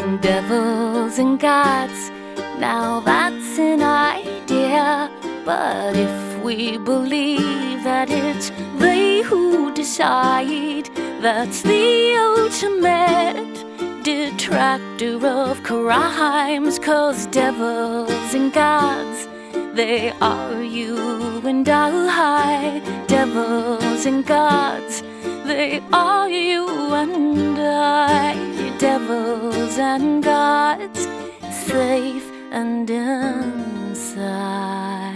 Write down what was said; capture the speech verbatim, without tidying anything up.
Devils and gods, now that's an idea. But if we believe that it's they who decide, that's the ultimate detractor of crimes. 'Cause devils and gods, they are you and I. Devils and gods, they are you and I. Devils and gods, safe and inside.